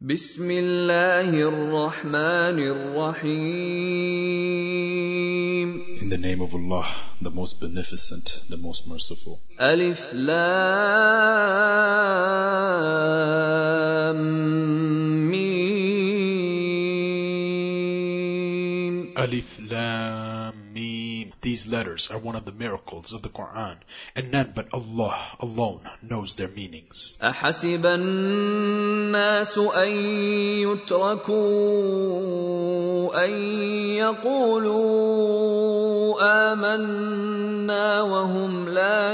بسم الله الرحمن الرحيم. In the name of Allah, the most beneficent, the most merciful. ألف لام ميم. Alif Lam Mim. These letters are one of the miracles of the Quran, and none but Allah alone knows their meanings. أحسب الناس أن يتركوا أن يقولوا آمنا وهم لا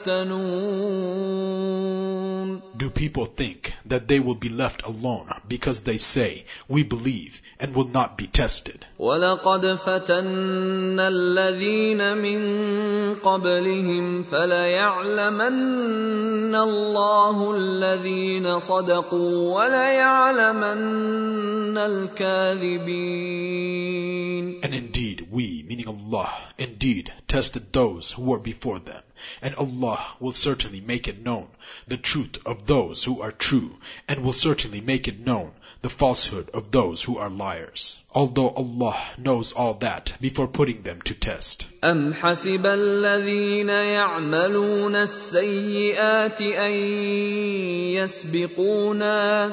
يفتنون. Do people think that they will be left alone because they say, we believe, and will not be tested? وَلَقَدْ فَتَنَّا الَّذِينَ مِن قَبْلِهِمْ فَلَيَعْلَمَنَّ اللَّهُ الَّذِينَ صَدَقُوا وَلَيَعْلَمَنَّ الْكَاذِبِينَ. And indeed, we, meaning Allah, indeed tested those who were before them, and Allah will certainly make it known the truth of those who are true, and will certainly make it known the falsehood of those who are liars, although Allah knows all that before putting them to test. أَمْ حَسِبَ الَّذِينَ يَعْمَلُونَ السَّيِّئَاتِ أَن يَسْبِقُونَا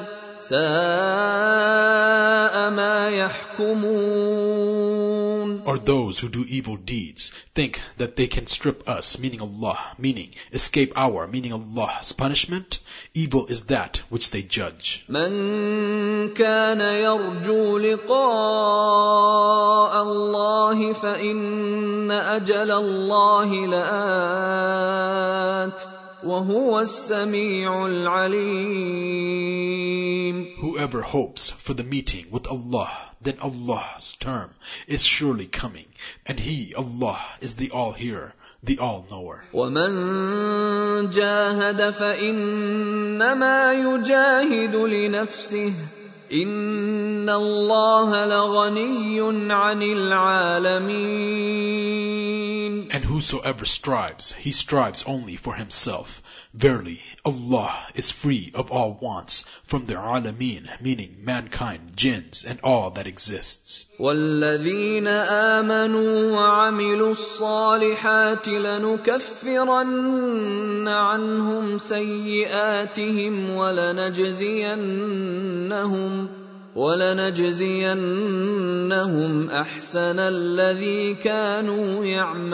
سَاءَ مَا يَحْكُمُونَ. Or those who do evil deeds think that they can strip us, meaning Allah, meaning escape our, meaning Allah's punishment? Evil is that which they judge. من كان يرجو لقاء الله فإن أجل الله لآت وهو السميع العليم. Whoever hopes for the meeting with Allah, then Allah's term is surely coming, and He, Allah, is the all-hearer, the all-knower. وَمَن جَاهَدَ فَإِنَّمَا يُجَاهِدُ لِنَفْسِهِ إِنَّ اللَّهَ لَغَنِيٌّ عَنِ الْعَالَمِينَ. And whosoever strives, he strives only for himself. Verily, Allah is free of all wants from the alameen, meaning mankind, jinns, and all that exists. وَالَّذِينَ آمَنُوا وَعَمِلُوا الصَّالِحَاتِ لَنُكَفِّرَنَّ عَنْهُمْ سَيِّئَاتِهِمْ ولنجزينهم أحسن الذي كانوا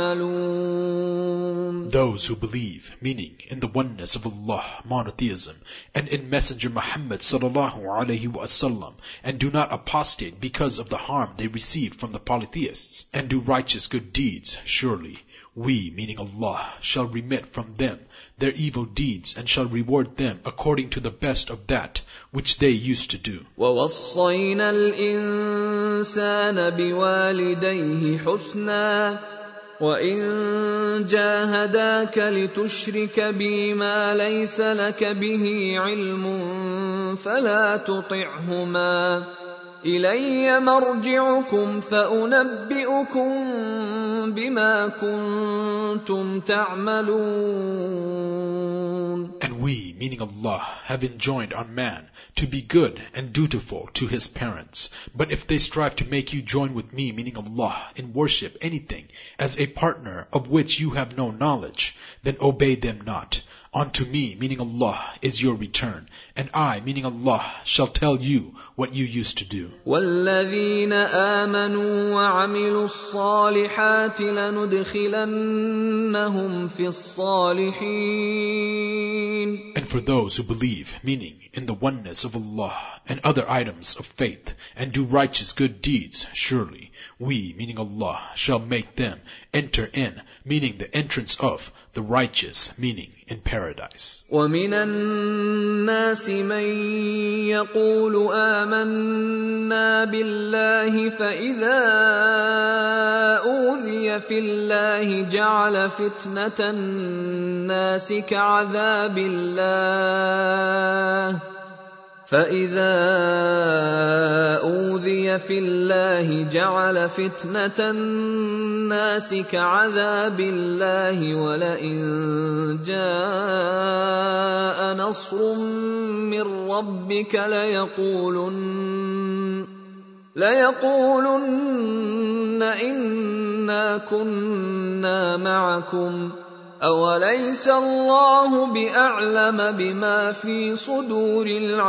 يعملون. Those who believe, meaning in the oneness of Allah, monotheism, and in Messenger Muhammad sallallahu alaihi wasallam, and do not apostate because of the harm they receive from the polytheists, and do righteous good deeds, surely we, meaning Allah, shall remit from them their evil deeds and shall reward them according to the best of that which they used to do. وَوَصَّيْنَا الْإِنسَانَ بِوَالِدَيْهِ حُسْنًا وَإِن جَاهَدَاكَ لِتُشْرِكَ بِي مَا لَيْسَ لَكَ بِهِ عِلْمٌ فَلَا تُطِعْهُمَا إِلَيَّ مَرْجِعُكُمْ فَأُنَبِّئُكُم بِمَا كُنتُمْ تَعْمَلُونَ. And we, meaning Allah, have enjoined on man to be good and dutiful to his parents. But if they strive to make you join with me, meaning Allah, in worship anything as a partner of which you have no knowledge, then obey them not. Unto me, meaning Allah, is your return, and I, meaning Allah, shall tell you what you used to do. وَالَّذِينَ آمَنُوا وَعَمِلُوا الصَّالِحَاتِ لَنُدْخِلَنَّهُمْ فِي الصَّالِحِينَ. And for those who believe, meaning in the oneness of Allah, and other items of faith, and do righteous good deeds, surely we, meaning Allah, shall make them enter in, meaning the entrance of the righteous, meaning in paradise. وَمِنَ النَّاسِ مَن يَقُولُ آمَنَّا بِاللَّهِ فَإِذَا أُوذِيَ فِي اللَّهِ جَعَلَ فِتْنَةَ النَّاسِ كَعَذَابِ اللَّهِ فَإِذَا أُوذِيَ أوذي في الله جعل فتنة الناس كعذاب الله ولئن جاء نصر من ربك ليقولن إنا كنا معكم أوليس الله بأعلم بما في صدور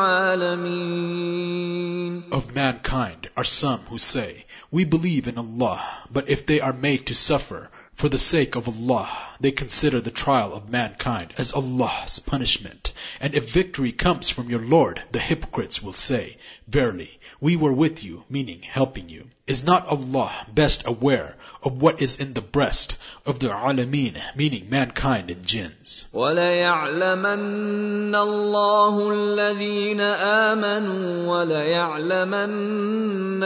العالمين. Of mankind are some who say, we believe in Allah, but if they are made to suffer for the sake of Allah, they consider the trial of mankind as Allah's punishment. And if victory comes from your Lord, the hypocrites will say, verily, we were with you, meaning helping you. Is not Allah best aware of what is in the breast of the alameen, meaning mankind and jinns? وَلَيَعْلَمَنَّ اللَّهُ الَّذِينَ آمَنُوا وَلَيَعْلَمَنَّ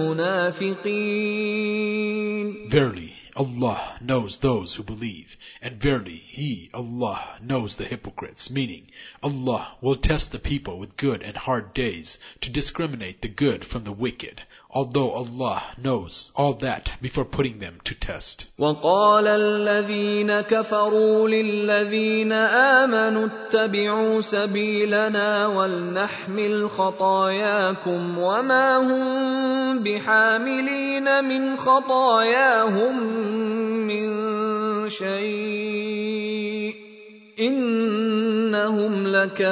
الْمُنَافِقِينَ. Verily, Allah knows those who believe, and verily He, Allah, knows the hypocrites, meaning Allah will test the people with good and hard days to discriminate the good from the wicked, although Allah knows all that before putting them to test. وَقَالَ الَّذِينَ كَفَرُوا لِلَّذِينَ آمَنُوا اتَّبِعُوا سَبِيلَنَا وَلْنَحْمِلْ خَطَايَاكُمْ وَمَا هُمْ بِحَامِلِينَ مِنْ خَطَايَاهُمْ مِنْ شَيْءٍ إِنَّهُمْ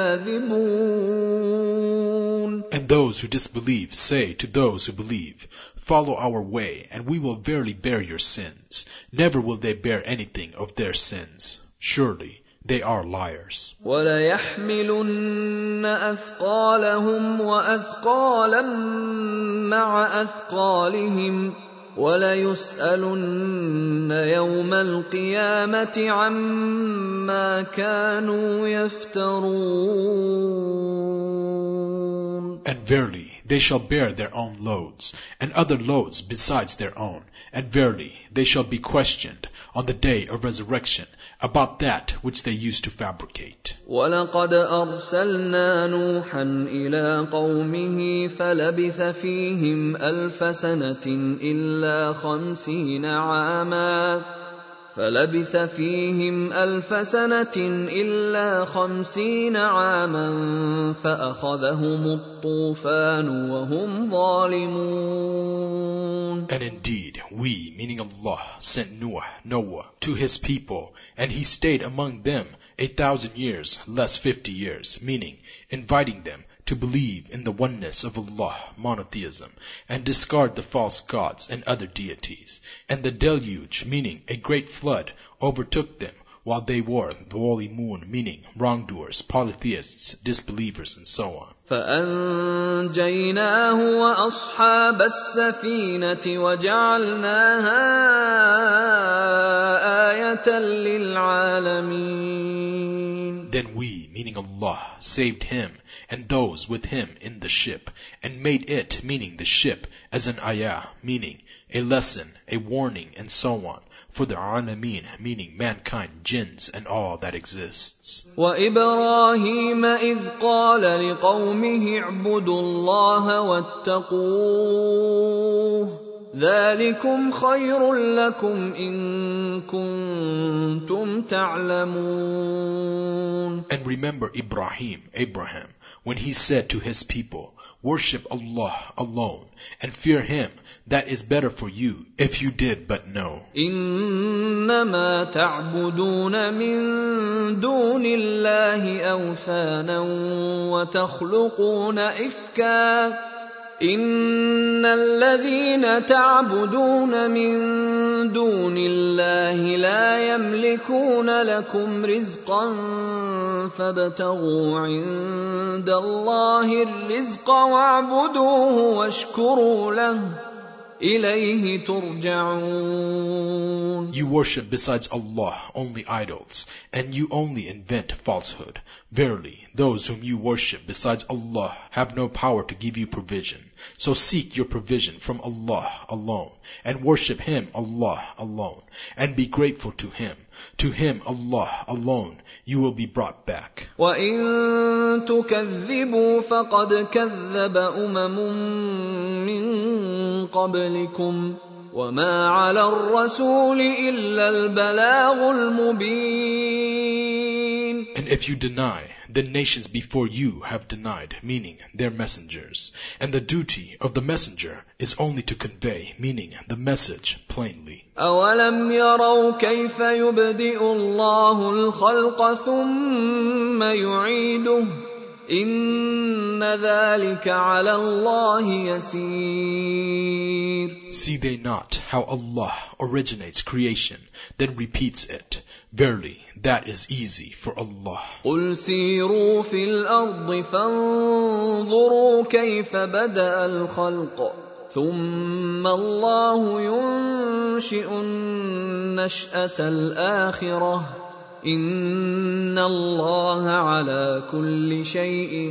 لَكَاذِبُونَ. And those who disbelieve say to those who believe, follow our way, and we will verily bear your sins. Never will they bear anything of their sins. Surely they are liars. وَلَيَحْمِلُنَّ أَثْقَالَهُمْ وَأَثْقَالًا مَعَ أَثْقَالِهِمْ وَلَيُسْأَلُنَّ يَوْمَ الْقِيَامَةِ عَمَّا كَانُوا يَفْتَرُونَ. And verily they shall bear their own loads, and other loads besides their own, and verily they shall be questioned on the day of resurrection about that which they used to fabricate. وَلَقَدْ أَرْسَلْنَا نُوحًا إِلَىٰ قَوْمِهِ فَلَبِثَ فِيهِمْ أَلْفَ سَنَةٍ إِلَّا 50 عَامًا فَأَخَذَهُمُ الطُّوفَانُ وَهُمْ ظَالِمُونَ. And indeed, we, meaning Allah, sent Noah, to his people, and he stayed among them 1,000 years, less 50 years, meaning inviting them to believe in the oneness of Allah, monotheism, and discard the false gods and other deities. And the deluge, meaning a great flood, overtook them while they were dhalimun, meaning wrongdoers, polytheists, disbelievers, and so on. فَأَنْجَيْنَاهُ وَأَصْحَابَ السَّفِينَةِ وَجَعَلْنَاهَا آيَةً لِلْعَالَمِينَ. Then we, meaning Allah, saved him and those with him in the ship, and made it, meaning the ship, as an ayah, meaning a lesson, a warning, and so on, for the alameen, meaning mankind, jinns, and all that exists. وَإِبْرَاهِيمَ إِذْ قَالَ لِقَوْمِهِ اعْبُدُوا اللَّهَ وَاتَّقُوهُ ذَلِكُمْ خَيْرٌ لَكُمْ إِن كُنتُمْ تَعْلَمُونَ. And remember Abraham, when he said to his people, worship Allah alone, and fear Him. That is better for you, if you did but know. إِنَّمَا تَعْبُدُونَ مِن دُونِ اللَّهِ أَوْثَانًا وَتَخْلُقُونَ إِفْكًا إِنَّ الَّذِينَ تَعْبُدُونَ مِن دُونِ اللَّهِ لَا يَمْلِكُونَ لَكُمْ رِزْقًا فَابْتَغُوا عِندَ اللَّهِ الرِّزْقَ وَاعْبُدُوهُ وَاشْكُرُوا لَهُ إِلَيْهِ تُرْجَعُونَ. You worship besides Allah only idols, and you only invent falsehood. Verily, those whom you worship besides Allah have no power to give you provision. So seek your provision from Allah alone, and worship Him, Allah alone, and be grateful to Him. To Him, Allah alone, you will be brought back. وَإِن تُكَذِّبُوا فَقَدْ كَذَّبَ أُمَمٌ من قبلكم وما على الرسول إلا البلاغ المبين. And if you deny, the nations before you have denied, meaning their messengers. And the duty of the messenger is only to convey, meaning the message plainly. أَوَلَمْ يَرَوْا كَيْفَ يُبْدِئُ اللَّهُ الْخَلْقَ ثُمَّ يُعِيدُهُ إِنَّ ذَلِكَ عَلَى اللَّهِ يَسِيرٌ. See they not how Allah originates creation, then repeats it? Verily, that is easy for Allah. قُلْ سِيرُوا فِي الْأَرْضِ فَانظُرُوا كَيْفَ بَدَأَ الْخَلْقَ ثُمَّ اللَّهُ يُنشِئُ النَّشْأَةَ الْآخِرَةَ إِنَّ اللَّهَ عَلَى كُلِّ شَيْءٍ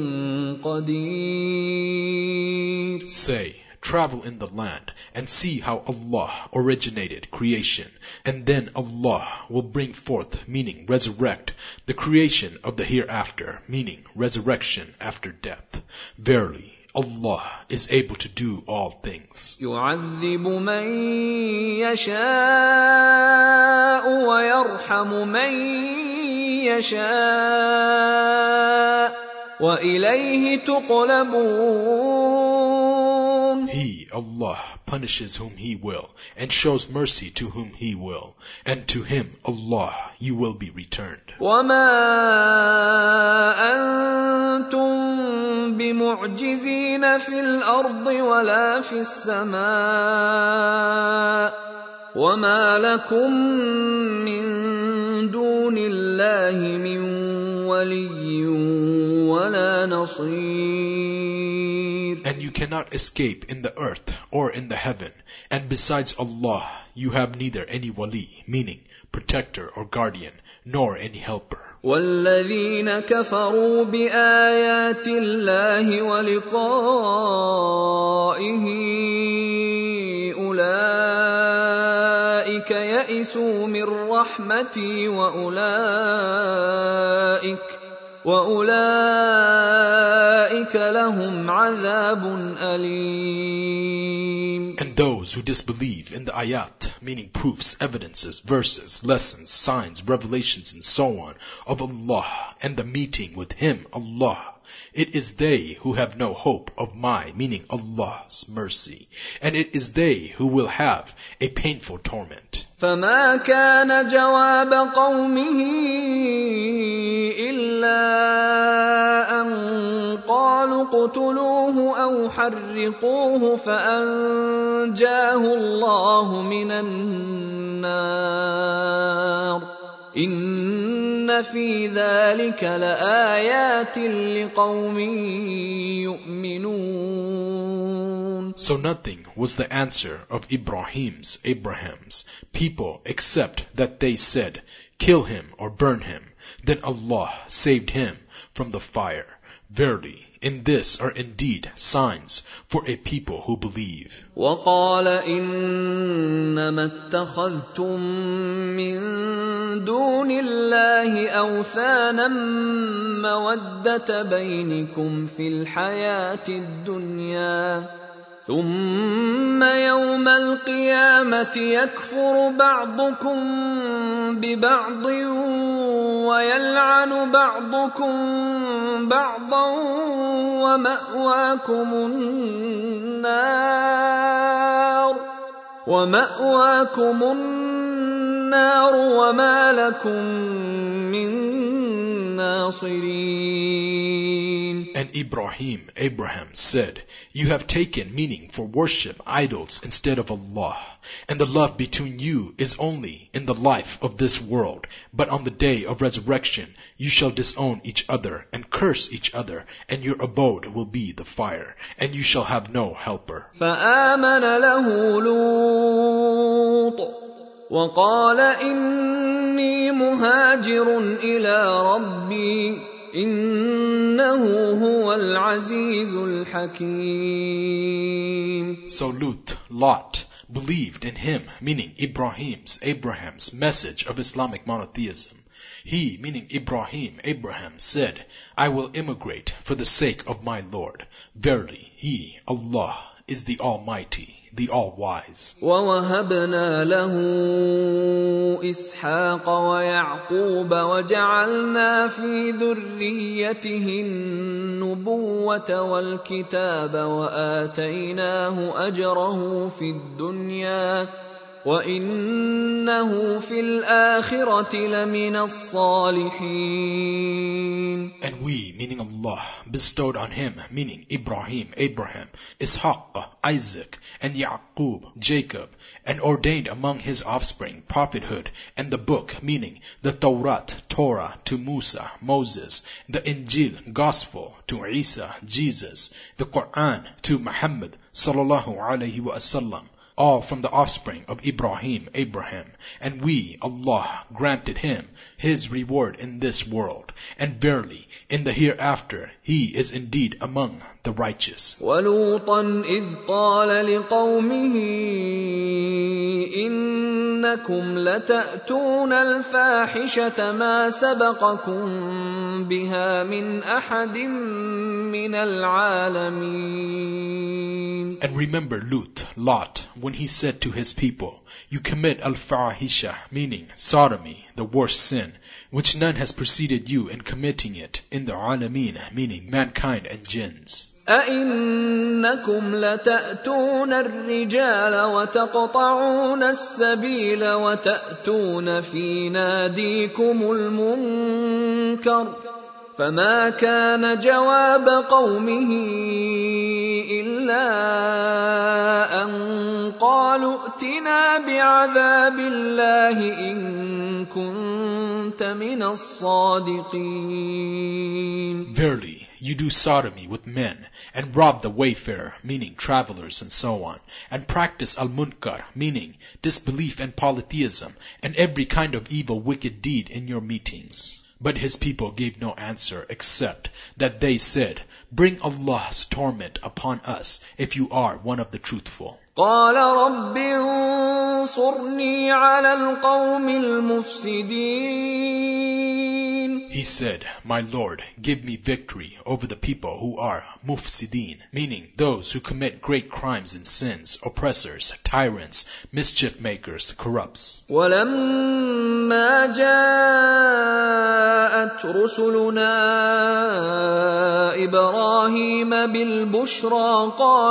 قَدِيرٌ. Say, travel in the land and see how Allah originated creation, and then Allah will bring forth, meaning resurrect, the creation of the hereafter, meaning resurrection after death. Verily, Allah is able to do all things. يُعَذِّبُ مَن يَشَاءُ وَيَرْحَمُ مَن يَشَاءُ وَإِلَيْهِ تُقْلَبُونَ. He, Allah, punishes whom He will, and shows mercy to whom He will, and to Him, Allah, you will be returned. وَمَا أَنْتُمْ بِمُعْجِزِينَ فِي الْأَرْضِ وَلَا فِي السَّمَاءِ وَمَا لَكُمْ مِنْ دُونِ اللَّهِ مِنْ وَلِيٍّ وَلَا نَصِيرٍ. And you cannot escape in the earth or in the heaven, and besides Allah, you have neither any wali, meaning protector or guardian, nor any helper. وَالَّذِينَ كَفَرُوا بِآيَاتِ اللَّهِ وَلِقَائِهِ أُولَئِكَ يَئِسُوا مِنْ رَحْمَتِي وَأُولَئِكَ لَهُمْ عَذَابٌ أَلِيمٌ. And those who disbelieve in the ayat, meaning proofs, evidences, verses, lessons, signs, revelations, and so on, of Allah and the meeting with Him, Allah, it is they who have no hope of my, meaning Allah's mercy, and it is they who will have a painful torment. فما كان جواب قومه إلا أن قالوا اقتلوه أو حرقوه فأنجاه الله من النار إن في ذلك لآيات لقوم يؤمنون. So nothing was the answer of Abraham's people except that they said, kill him or burn him. Then Allah saved him from the fire. Verily, in this are indeed signs for a people who believe. وَقَالَ إِنَّمَا اتَّخَذْتُم مِّن دُونِ اللَّهِ أَوْثَانًا مَّوَدَّةَ بَيْنِكُمْ فِي الْحَيَاةِ الدُّنْيَا ثُمَّ يَوْمَ الْقِيَامَةِ يَكْفُرُ بَعْضُكُم بِبَعْضٍ وَيَلْعَنُ بَعْضُكُم بَعْضًا وَمَأْوَاكُمُ النَّارُ وَمَا لَكُم مِّن نَاصِرِينَ. And Abraham said, you have taken meaning for worship idols instead of Allah, and the love between you is only in the life of this world, but on the day of resurrection you shall disown each other and curse each other, and your abode will be the fire, and you shall have no helper. فآمن له لوط وقال إني مهاجر إلى ربي إنه هو العزيز الحكيم. So Lot believed in him, meaning Abraham's message of Islamic monotheism. He, meaning Abraham said, I will immigrate for the sake of my Lord. Verily, He, Allah, is the Almighty, the All-Wise. وَوَهَبْنَا لَهُ إِسْحَاقَ وَيَعْقُوبَ وَجَعَلْنَا فِي ذُرِّيَّتِهِ النُّبُوَّةَ وَالْكِتَابَ وَآتَيْنَاهُ أَجْرَهُ فِي الدُّنْيَا وَإِنَّهُ فِي الْآخِرَةِ لَمِنَ الصَّالِحِينَ. And we, meaning Allah, bestowed on him, meaning Ibrahim, Abraham, Ishaq, Isaac, and Yaqub, Jacob, and ordained among his offspring prophethood and the book, meaning the Tawrat, Torah, to Musa, Moses, the Injil, Gospel, to Isa, Jesus, the Quran, to Muhammad, sallallahu alayhi wa sallam, all from the offspring of Ibrahim, Abraham. And we, Allah, granted him his reward in this world, and verily, in the hereafter, he is indeed among the righteous. وَلُوطًا إِذْ قَالَ لِقَوْمِهِ إِنَّكُمْ لَتَأْتُونَ الْفَاحِشَةَ مَا سَبَقَكُمْ بِهَا مِنْ أَحَدٍ مِّنَ الْعَالَمِينَ. And remember Lot, when he said to his people, you commit al-fahisha, meaning sodomy, the worst sin, which none has preceded you in committing it in the alameen, meaning mankind and jinns. أَإِنَّكُمْ لَتَأْتُونَ الرِّجَالَ وَتَقْطَعُونَ السَّبِيلَ وَتَأْتُونَ فِي نَادِيكُمُ الْمُنكَرَ فَمَا كَانَ جَوَابَ قَوْمِهِ إِلَّا أَن قَالُوا ائْتِنَا بِعَذَابِ اللَّهِ إِن كُنتَ مِنَ الصَّادِقِينَ. Verily, you do sodomy with men, and rob the wayfarer, meaning travelers and so on, and practice al-munkar, meaning disbelief and polytheism, and every kind of evil wicked deed in your meetings. But his people gave no answer except that they said, bring Allah's torment upon us if you are one of the truthful. قَالَ رَبِّ انصُرْنِي عَلَى الْقَوْمِ الْمُفْسِدِينَ. He said, my Lord, give me victory over the people who are mufsideen, meaning those who commit great crimes and sins, oppressors, tyrants, mischief makers, corrupts. وَلَمَّا جَاءَتْ رُسُلُنَا إِبْرَاهِيمَ بِالْبُشْرَى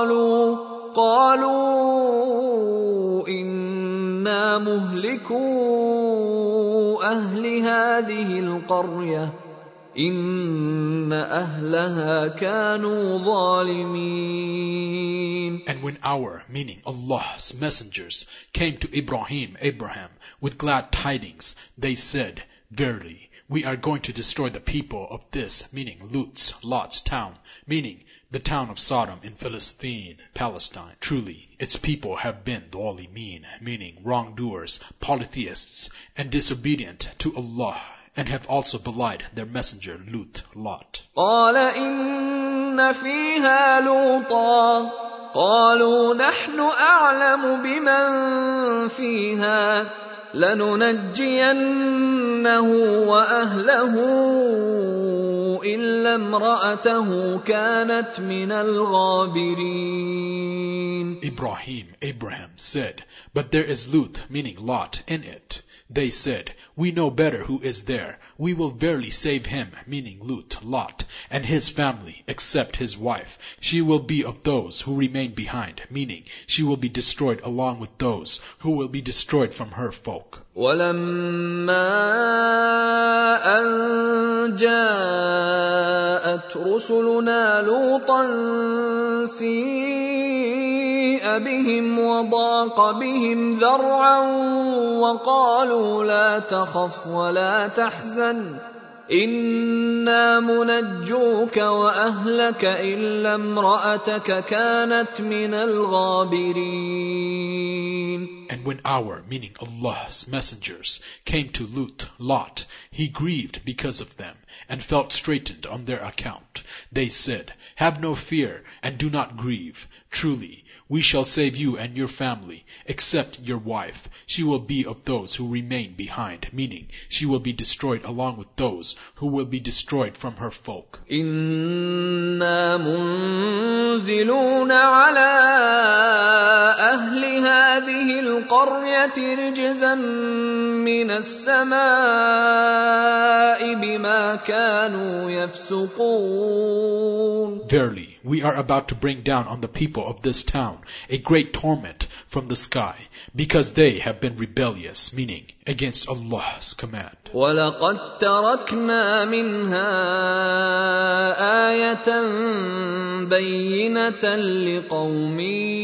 قالوا إِنَّا مُهْلِكُو أَهْلِ هَذِهِ الْقَرْيَةِ إِنَّ أَهْلَهَا كَانُوا ظَالِمِينَ. And when our, meaning Allah's messengers, came to Abraham, with glad tidings, they said, verily, we are going to destroy the people of this, meaning Lot's town, meaning the town of Sodom in Philistine, Palestine. Truly, its people have been dhalimeen, meaning wrongdoers, polytheists, and disobedient to Allah, and have also belied their messenger Lot. قَالَ إِنَّ فِيهَا لُوطًا قَالُوا نَحْنُ أَعْلَمُ بِمَنْ فِيهَا لَنُنَجِّيَنَّهُ وَأَهْلَهُ إِلَّا امْرَأَتَهُ كَانَتْ مِنَ الْغَابِرِينَ. Abraham said, but there is Lut, meaning Lot, in it. They said, we know better who is there. We will verily save him, meaning Lot, and his family, except his wife. She will be of those who remain behind, meaning she will be destroyed along with those who will be destroyed from her folk. وَلَمَّا أَن جَاءَتْ رُسُلُنَا لُوطًا سِيءَ بِهِمْ وَضَاقَ بِهِمْ ذَرْعًا وَقَالُوا لَا تَخَفْ وَلَا تَحْزَنْ إِنَّا مُنَجُّوكَ وَأَهْلَكَ إِلَّا امْرَأَتَكَ كَانَتْ مِنَ الْغَابِرِينَ. And when our, meaning Allah's messengers, came to Lot, he grieved because of them, and felt straitened on their account. They said, "Have no fear and do not grieve. Truly, we shall save you and your family, except your wife. She will be of those who remain behind," meaning she will be destroyed along with those who will be destroyed from her folk. إِنَّا مُنزِلُونَ عَلَىٰ أَهْلِ هَٰذِهِ الْقَرْيَةِ رِجْزًا مِّنَ السَّمَاءِ بِمَا كَانُوا يَفْسُقُونَ. Verily, we are about to bring down on the people of this town a great torment from the sky, because they have been rebellious, meaning against Allah's command. وَلَقَدْ تَرَكْنَا مِنْهَا آيَةً بَيِّنَةً لِقَوْمٍ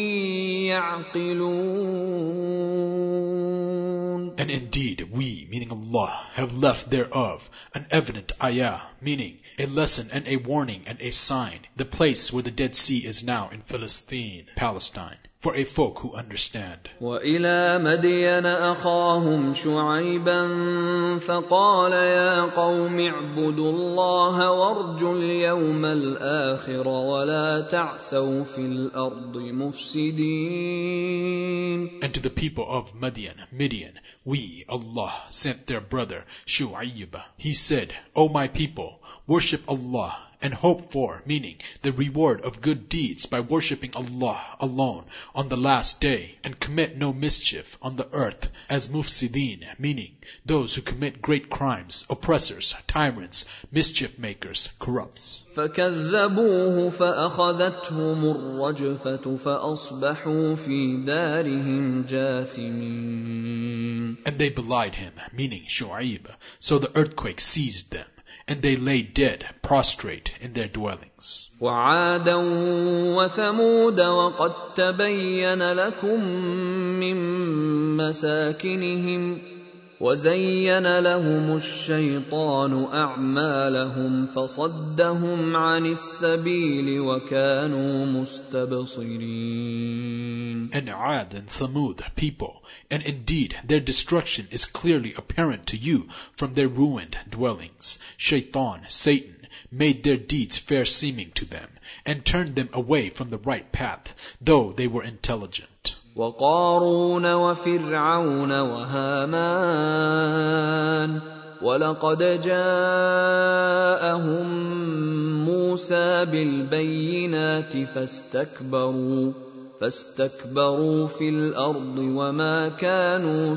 يَعْقِلُونَ. And indeed, we, meaning Allah, have left thereof an evident ayah, meaning a lesson and a warning and a sign, the place where the Dead Sea is now in Palestine, for a folk who understand. وَإِلَى مَدْيَنَ أَخَاهُمْ شُعَيْبًا فَقَالَ يَا قَوْمِ اعْبُدُوا اللَّهَ وَارْجُوا الْيَوْمَ الْآخِرَ وَلَا تَعْثَوْا فِي الْأَرْضِ مُفْسِدِينَ. And to the people of Midian, we, Allah, sent their brother Shu'ayb. He said, "O my people, worship Allah and hope for," meaning the reward of good deeds by worshipping Allah alone on the last day, and commit no mischief on the earth as mufsideen, meaning those who commit great crimes, oppressors, tyrants, mischief makers, corrupts. فَكَذَّبُوهُ فَأَخَذَتْهُمُ الرَّجْفَةُ فَأَصْبَحُوا فِي دَارِهِمْ جَاثِمِينَ. And they belied him, meaning Shu'ayb, so the earthquake seized them, and they lay dead, prostrate in their dwellings. وَعَادًا وَثَمُودَ وَقَدْ تَبَيَّنَ لَكُم مِّن مَّسَاكِنِهِمْ وَزَيَّنَ لَهُمُ الشَّيْطَانُ أَعْمَالَهُمْ فَصَدَّهُمْ عَنِ السَّبِيلِ وَكَانُوا مُسْتَبْصِرِينَ. And Ad and Thamud people, and indeed their destruction is clearly apparent to you from their ruined dwellings. Shaitan, Satan, made their deeds fair seeming to them, and turned them away from the right path, though they were intelligent. وَقَارُونَ وَفِرْعَوْنَ وَهَامَانَ وَلَقَدْ جَاءَهُم مُّوسَى بِالْبَيِّنَاتِ فاستكبروا في الأرض وما كانوا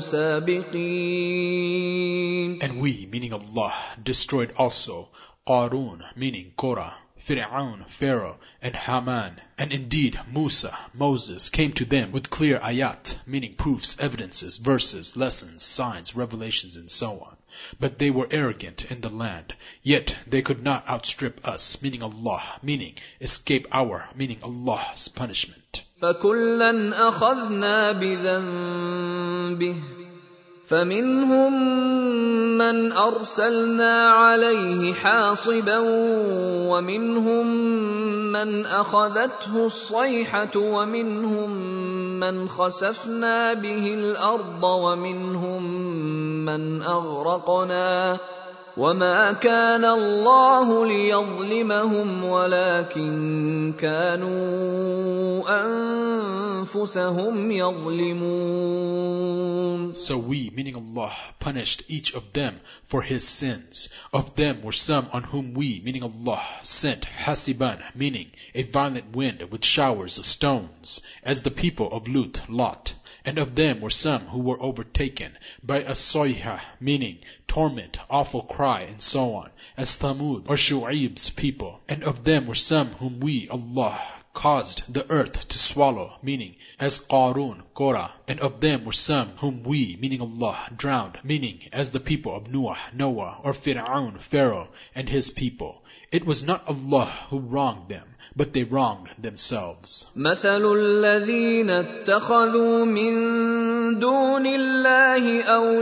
سابقين. And we, meaning Allah, destroyed also Qarun, meaning Korah, Fir'aun, Pharaoh, and Haman. And indeed, Moses, came to them with clear ayat, meaning proofs, evidences, verses, lessons, signs, revelations, and so on. But they were arrogant in the land, yet they could not outstrip us, meaning Allah, meaning escape our, meaning Allah's punishment. فَكُلًّا أَخَذْنَا بِذَنبِهِ فَمِنْهُمْ مَنْ أَرْسَلْنَا عَلَيْهِ حَاصِبًا وَمِنْهُمْ مَنْ أَخَذَتْهُ الصَّيْحَةُ وَمِنْهُمْ مَنْ خَسَفْنَا بِهِ الْأَرْضَ وَمِنْهُمْ مَنْ أَغْرَقْنَا وَمَا كَانَ اللَّهُ لِيَظْلِمَهُمْ وَلَكِنْ كَانُوا أَنفُسَهُمْ يَظْلِمُونَ. So we, meaning Allah, punished each of them for his sins. Of them were some on whom we, meaning Allah, sent hasiban, meaning a violent wind with showers of stones, as the people of Lot. And of them were some who were overtaken by a soyha, meaning torment, awful cry, and so on, as Thamud or Shu'ayb's people. And of them were some whom we, Allah, caused the earth to swallow, meaning as Qarun, Korah. And of them were some whom we, meaning Allah, drowned, meaning as the people of Noah, or Fir'aun, Pharaoh, and his people. It was not Allah who wronged them, but they wronged themselves. مثل الذين اتخذوا من دون الله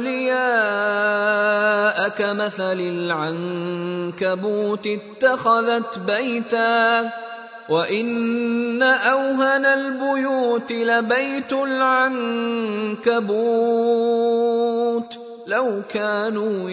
أولياء كمثل العنكبوت اتخذت بيتا وإن أوهن البيوت لبيت العنكبوت لو كانوا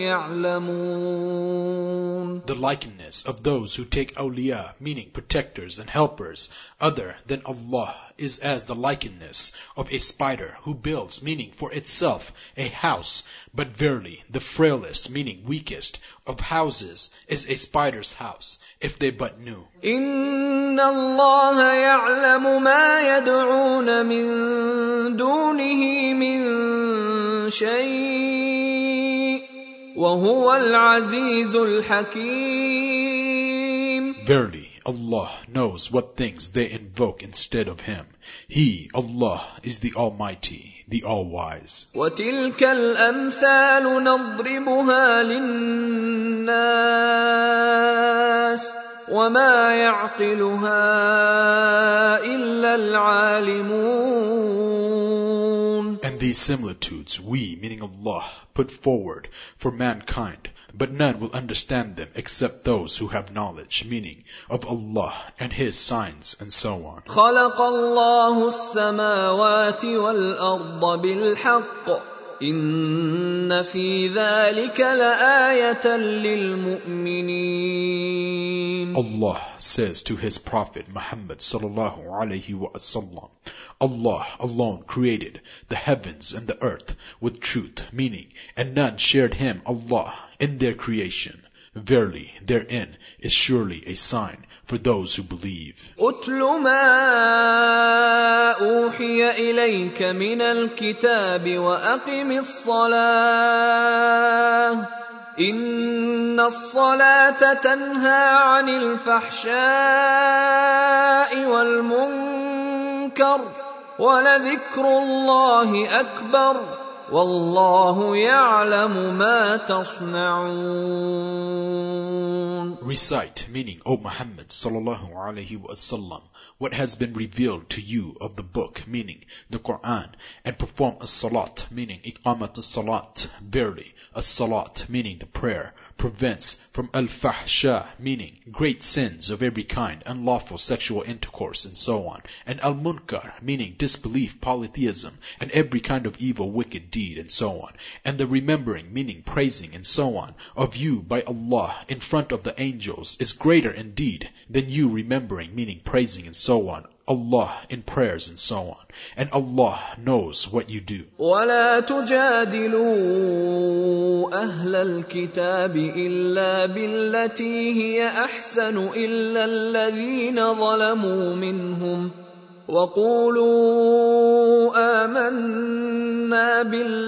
يعلمون. The likeness of those who take awliya, meaning protectors and helpers, other than Allah, is as the likeness of a spider who builds, meaning for itself, a house. But verily, the frailest, meaning weakest, of houses is a spider's house, if they but knew. إن الله يعلم ما يدعون من دونه من شيء وهو العزيز الحكيم. Verily, Allah knows what things they invoke instead of Him. He, Allah, is the Almighty, the All-Wise. وتلك الأمثال نضربها للناس وما يعقلها إلا العالمون. And these similitudes we, meaning Allah, put forward for mankind, but none will understand them except those who have knowledge, meaning of Allah and His signs and so on. خلق الله السماوات والأرض بالحق إن في ذلك لآية للمؤمنين. Allah says to His Prophet Muhammad sallallahu alaihi wasallam, Allah alone created the heavens and the earth with truth, meaning, and none shared Him, Allah, in their creation. Verily, therein is surely a sign for those who believe. أتل ما أوحي إليك من الكتاب وأقم الصلاة إن الصلاة تنهى عن الفحشاء والمنكر ولذكر الله أكبر والله يعلم ما تصنعون. Recite, meaning, O Muhammad sallallahu alaihi wasallam, what has been revealed to you of the book, meaning the Quran, and perform as-salat, meaning iqamat as-salat. Verily, as-salat, meaning the prayer, prevents from al-fahsha, meaning great sins of every kind, unlawful sexual intercourse, and so on, and al-munkar, meaning disbelief, polytheism, and every kind of evil, wicked deed, and so on, and the remembering, meaning praising, and so on, of you by Allah in front of the angels is greater indeed than you remembering, meaning praising, and so on, Allah in prayers and so on. And Allah knows what you do. ولا تجادلوا أهل الكتاب إلا بالتي هي أحسن إلا الذين ظلموا منهم وقولوا آمنا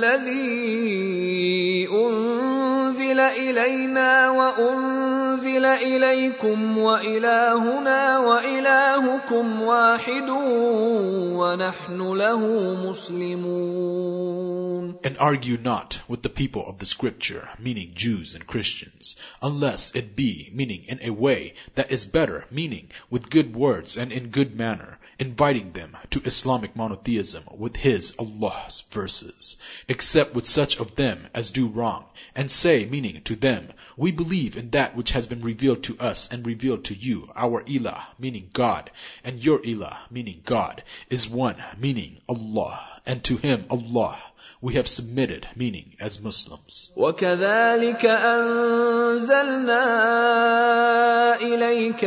بالذي أنزل إلينا وأنزل إليكم وإلهنا وإلهكم واحد ونحن له مسلمون. And argue not with the people of the scripture, meaning Jews and Christians, unless it be, meaning in a way that is better, meaning with good words and in good manner, inviting them to Islamic monotheism with His, Allah's verses, except with such of them as do wrong, and say, meaning to them, we believe in that which has been revealed to us and revealed to you, our ilah, meaning God, and your ilah, meaning God, is one, meaning Allah, and to Him, Allah, we have submitted, meaning as Muslims. وَكَذَلِكَ أَنزَلْنَا إِلَيْكَ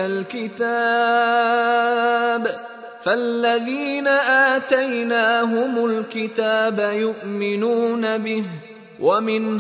الْكِتَابَ فَالَّذِينَ آتَيْنَاهُمُ الْكِتَابَ يُؤْمِنُونَ بِهِ وَمِنْ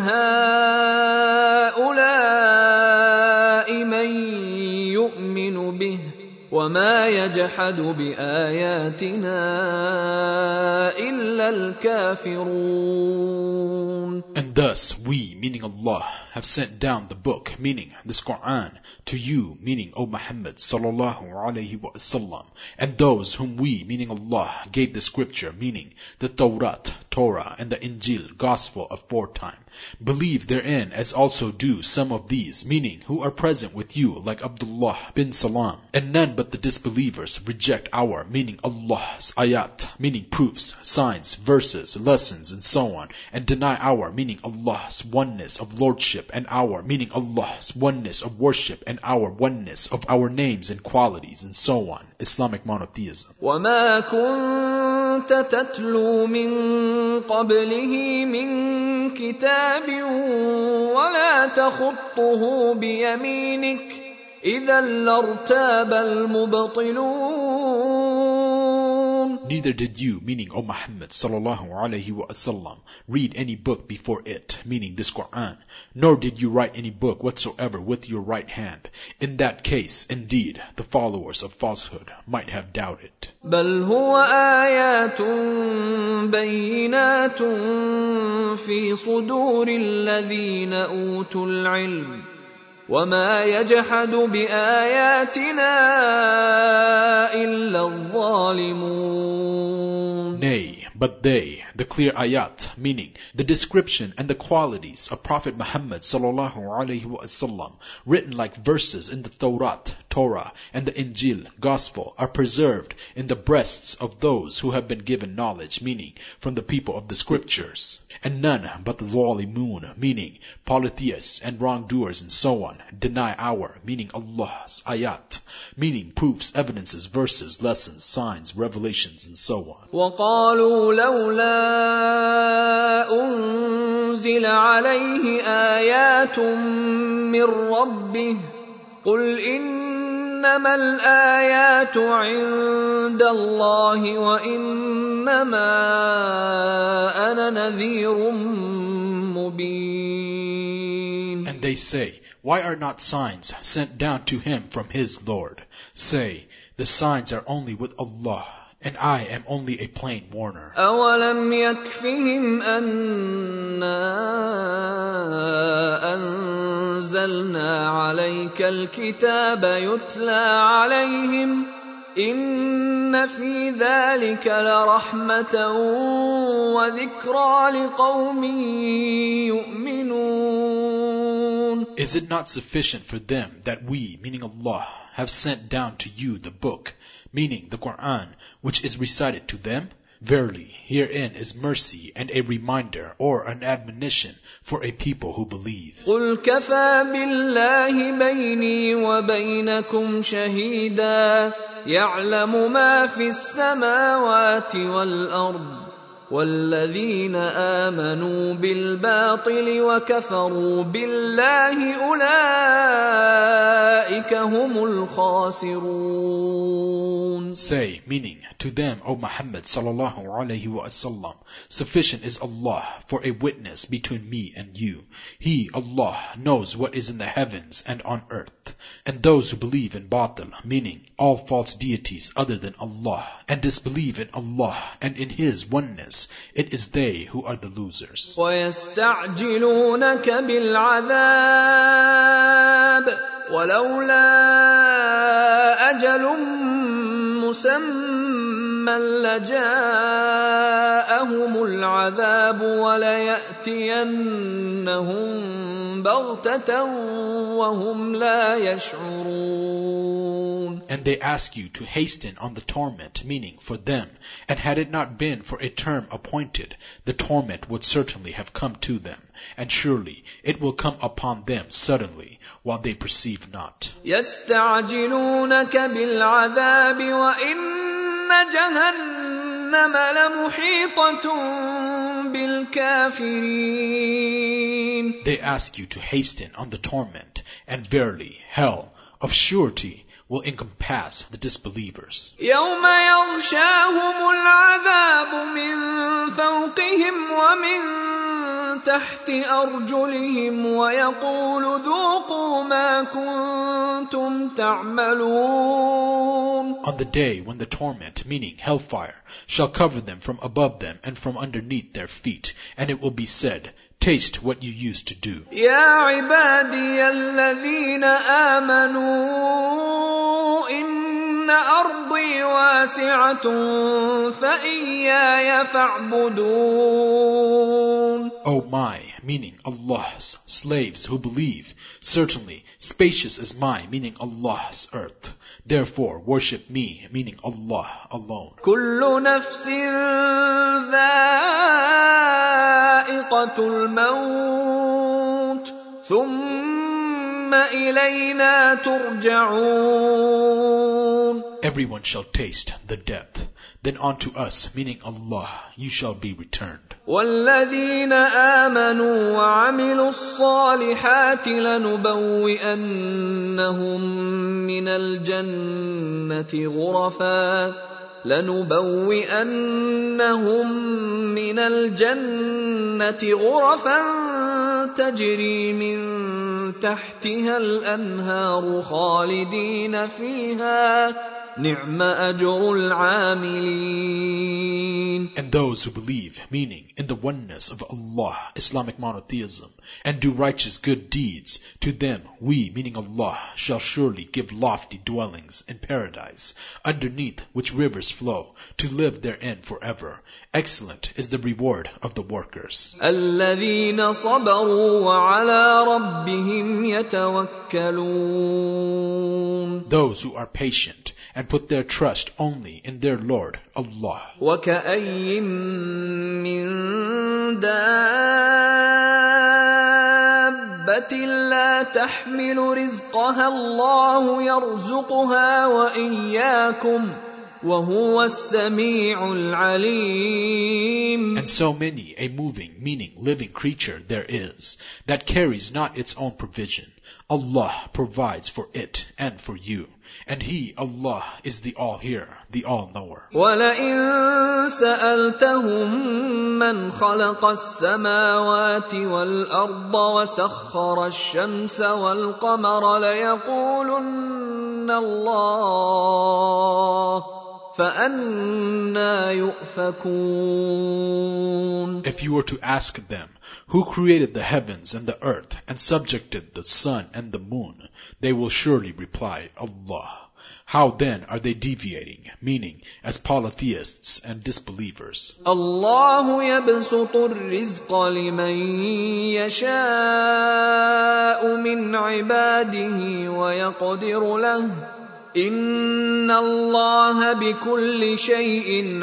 هَؤُلَاءِ مَن يُؤْمِنُ بِهِ وَمَا يَجْحَدُ بِآيَاتِنَا إِلَّا الْكَافِرُونَ. And thus we, meaning Allah, have sent down the book, meaning this Quran, to you, meaning O Muhammad sallallahu alaihi wasallam, and those whom we, meaning Allah, gave the scripture, meaning the Torah, and the Injil, gospel aforetime, believe therein, as also do some of these, meaning who are present with you, like Abdullah bin Salam. And none but the disbelievers reject our, meaning Allah's ayat, meaning proofs, signs, verses, lessons, and so on, and deny our, meaning Allah's oneness of lordship, and our, meaning Allah's oneness of worship, and our oneness of our names and qualities, and so on. Islamic monotheism. وَمَا كُنْتَ كنت تتلو من قبله من كتاب ولا تخطه بيمينك إذا لارتاب المبطلون. Neither did you, meaning O Muhammad sallallahu alaihi wasallam, read any book before it, meaning this Quran, nor did you write any book whatsoever with your right hand. In that case, indeed, the followers of falsehood might have doubted. بل هو آيات بينات في صدور الذين أوتوا العلم وما يجحد بآياتنا إلا الظالمون. Nay, but they, the clear ayat, meaning the description and the qualities of Prophet Muhammad sallallahu alaihi wasallam, written like verses in the Torah, and the Injil, Gospel, are preserved in the breasts of those who have been given knowledge, meaning from the people of the scriptures. And none but the zalimun, meaning polytheists and wrongdoers and so on, deny our, meaning Allah's, ayat, meaning proofs, evidences, verses, lessons, signs, revelations, and so on. وقالوا لولا أنزل عليه آيات من ربه قل إنما الآيات عند الله وإنما أنا نذير مبين. And they say, why are not signs sent down to him from his Lord? Say, the signs are only with Allah, and I am only a plain warner. أَوَلَمْ يَكْفِهِمْ أَنَّا أَنزَلْنَا عَلَيْكَ الْكِتَابَ يُتْلَى عَلَيْهِمْ إِنَّ فِي ذَلِكَ لَرَحْمَةً وَذِكْرَى لِقَوْمٍ يُؤْمِنُونَ. Is it not sufficient for them that we, meaning Allah, have sent down to you the book, meaning the Quran, which is recited to them? Verily, herein is mercy and a reminder or an admonition for a people who believe. قُلْ كَفَى بِاللَّهِ بَيْنِي وَبَيْنَكُمْ شَهِيدًا يَعْلَمُ مَا فِي السَّمَاوَاتِ وَالْأَرْضِ وَالَّذِينَ آمَنُوا بِالْبَاطِلِ وَكَفَرُوا بِاللَّهِ أُولَئِكَ هُمُ الْخَاسِرُونَ. Say, meaning to them, O Muhammad sallallahu alaihi wasallam, sufficient is Allah for a witness between me and you. He, Allah, knows what is in the heavens and on earth. And those who believe in batil, meaning all false deities other than Allah, and disbelieve in Allah and in His oneness, it is they who are the losers. وَيَسْتَعْجِلُونَكَ بِالْعَذَابِ وَلَوْلَا أَجَلٌ مُّسَمًّى لَّجَاءَهُمُ الْعَذَابُ وَلَيَأْتِيَنَّهُم بَغْتَةً وَهُمْ لَا يَشْعُرُونَ. And they ask you to hasten on the torment, meaning for them, and had it not been for a term appointed, the torment would certainly have come to them, and surely it will come upon them suddenly, while they perceive not. يَسْتَعْجِلُونَكَ بِالْعَذَابِ وَإِنَّ جَهَنَّمَ لَمُحِيطَةٌ بِالْكَافِرِينَ. They ask you to hasten on the torment, and verily, hell, of surety, will encompass the disbelievers. يَوْمَ يَغْشَاهُمُ الْعَذَابُ مِنْ فَوْقِهِمْ وَمِنْ تَحْتِ أَرْجُلِهِمْ وَيَقُولُ ذُوقُوا مَا كُنْتُمْ تَعْمَلُونَ. On the day when the torment, meaning hellfire, shall cover them from above them and from underneath their feet, and it will be said, taste what you used to do. يَا عِبَادِيَ الَّذِينَ آمَنُوا إِنَّ أَرْضِي وَاسِعَةٌ فَإِيَّايَ فَاعْبُدُونَ. O my, meaning Allah's, slaves who believe, certainly spacious is my, meaning Allah's earth. Therefore worship me, meaning Allah alone. كُلُّ نَفْسٍ ذَائِقَةُ الْمَوْتِ ثُمَّ إِلَيْنَا تُرْجَعُونَ. everyone shall taste the death. Then unto us, meaning Allah, you shall be returned. وَالَّذِينَ آمَنُوا وَعَمِلُوا الصَّالِحَاتِ لَنُبَوِّئَنَّهُم مِّنَ الْجَنَّةِ غُرَفًا تَجْرِي مِن تَحْتِهَا الْأَنْهَارُ خَالِدِينَ فِيهَا نِعْمَ أَجْرُ الْعَامِلِينَ. And those who believe, meaning in the oneness of Allah, Islamic monotheism, and do righteous good deeds, to them we, meaning Allah, shall surely give lofty dwellings in paradise, underneath which rivers flow, to live therein forever. Excellent is the reward of the workers. الَّذِينَ صَبَرُوا وَعَلَى رَبِّهِمْ يَتَوَكَّلُونَ. Those who are patient and put their trust only in their Lord, Allah. وَكَأَيٍّن مِّن دَابَّةٍ لَّا تَحْمِلُ رِزْقَهَا اللَّهُ يَرْزُقُهَا وَإِيَّاكُمْ وَهُوَ السَّمِيعُ الْعَلِيمُ. And so many a moving, meaning living creature there is, that carries not its own provision. Allah provides for it and for you. And He, Allah, is the All-Hearer, the All-Knower. وَلَئِن سَأَلْتَهُم مَّنْ خَلَقَ السَّمَاوَاتِ وَالْأَرْضَ وَسَخَّرَ الشَّمْسَ وَالْقَمَرَ لَيَقُولُنَّ اللَّهُ فَأَنَّىٰ يُؤْفَكُونَ. If you were to ask them, who created the heavens and the earth and subjected the sun and the moon, they will surely reply, Allah. How then are they deviating, meaning as polytheists and disbelievers? الله يبسط الرزق لمن يشاء من عباده ويقدر له إن الله بكل شيء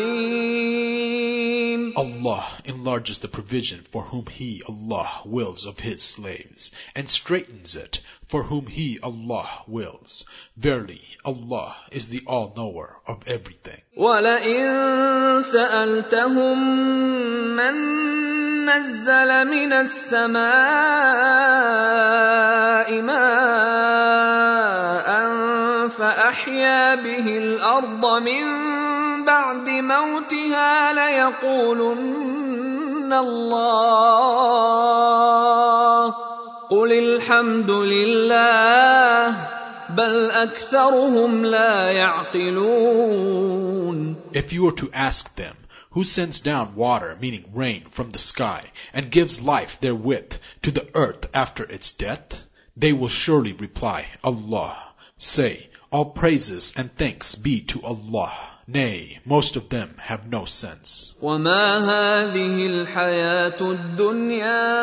عليم. Allah enlarges the provision for whom He, Allah, wills of His slaves, and straightens it for whom He, Allah, wills. Verily, Allah is the all-knower of everything. وَلَئِن سَأَلْتَهُم مَّن نَّزَّلَ مِنَ السَّمَاءِ مَاءً فَأَحْيَا بِهِ الْأَرْضَ مِن بَعْدِ مَوْتِهَا لَيَقُولُنَّ اللَّهُ قُلِ الْحَمْدُ لِلَّهِ بَلْ أَكْثَرُهُمْ لَا يَعْقِلُونَ. If you were to ask them, who sends down water, meaning rain, from the sky, and gives life therewith to the earth after its death, they will surely reply, Allah. Say, all praises and thanks be to Allah. Nay, most of them have no sense. وَمَا هَٰذِهِ الْحَيَاةُ الدُّنْيَا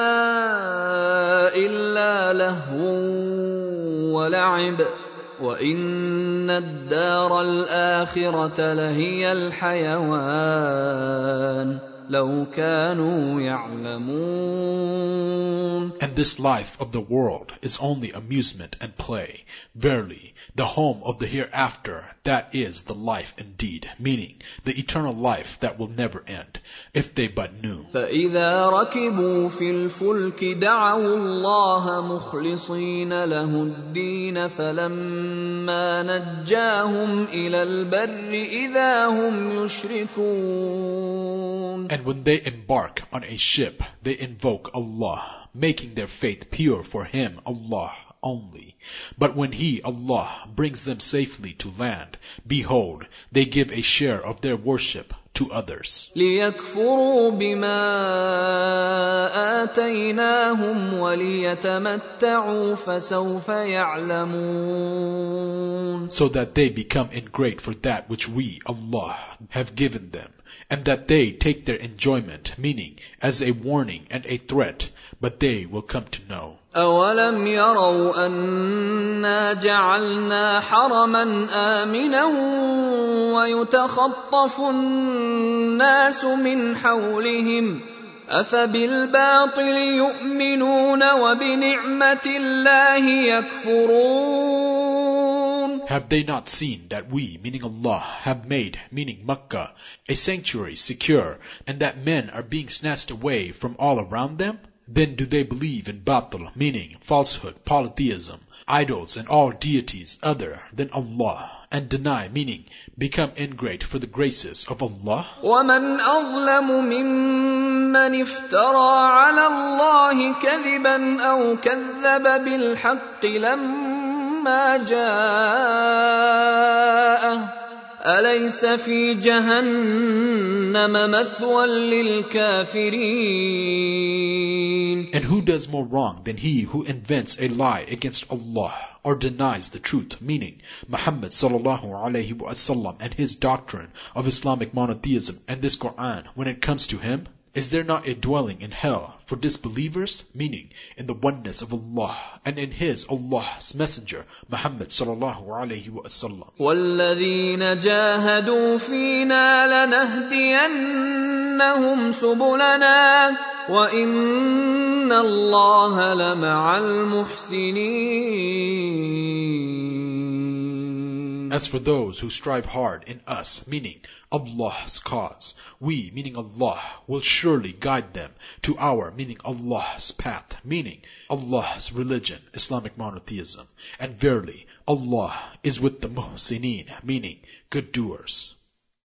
إِلَّا لَهْوٌ وَلَعِبٌ وَإِنَّ الدَّارَ الْآخِرَةَ لَهِيَ الْحَيَوَانُ لَوْ كَانُوا يَعْلَمُونَ. And this life of the world is only amusement and play. Verily, the home of the hereafter, that is the life indeed, meaning the eternal life that will never end, if they but knew. فَإِذَا رَكِبُوا فِي الْفُلْكِ دَعَوُا اللَّهَ مُخْلِصِينَ لَهُ الدِّينَ فَلَمَّا نَجَّاهُمْ إِلَى الْبَرِّ إِذَا هُمْ يُشْرِكُونَ. And when they embark on a ship, they invoke Allah, making their faith pure for Him, Allah only. But when He, Allah, brings them safely to land, behold, they give a share of their worship to others. لِيَكْفُرُوا بِمَا آتَيْنَاهُمْ وَلِيَتَمَتَّعُوا فَسَوْفَ يَعْلَمُونَ. So that they become ingrate for that which we, Allah, have given them, and that they take their enjoyment, meaning as a warning and a threat, but they will come to know. أَوَلَمْ يَرَوْا أَنَّا جَعَلْنَا حَرَمًا آمِنًا وَيُتَخَطَّفُ النَّاسُ مِنْ حَوْلِهِمْ أَفَبِالْبَاطِلِ يُؤْمِنُونَ وَبِنِعْمَةِ اللَّهِ يَكْفُرُونَ. Have they not seen that we, meaning Allah, have made, meaning Makkah, a sanctuary secure, and that men are being snatched away from all around them? Then do they believe in batil, meaning falsehood, polytheism, idols and all deities other than Allah, and deny, meaning become ingrate for the graces of Allah? وَمَنْ أَظْلَمُ مِمَّنِ افْتَرَى عَلَى اللَّهِ كَذِبًا أَوْ كَذَّبَ بِالْحَقِّ لَمَّا جَاءَهُ أَلَيْسَ فِي جَهَنَّمَ مَثْوًى لِلْكَافِرِينَ. And who does more wrong than he who invents a lie against Allah or denies the truth, meaning Muhammad sallallahu alaihi wasallam and his doctrine of Islamic monotheism and this Quran when it comes to him? Is there not a dwelling in hell for disbelievers, meaning in the oneness of Allah and in His, Allah's Messenger, Muhammad sallallahu alayhi wa sallam? وَالَّذِينَ جَاهَدُوا فِينَا لَنَهْدِيَنَّهُمْ سُبُلَنَا وَإِنَّ اللَّهَ لَمَعَ الْمُحْسِنِينَ. As for those who strive hard in us, meaning Allah's cause, we, meaning Allah, will surely guide them to our, meaning Allah's path, meaning Allah's religion, Islamic monotheism. And verily, Allah is with the muhsineen, meaning good doers.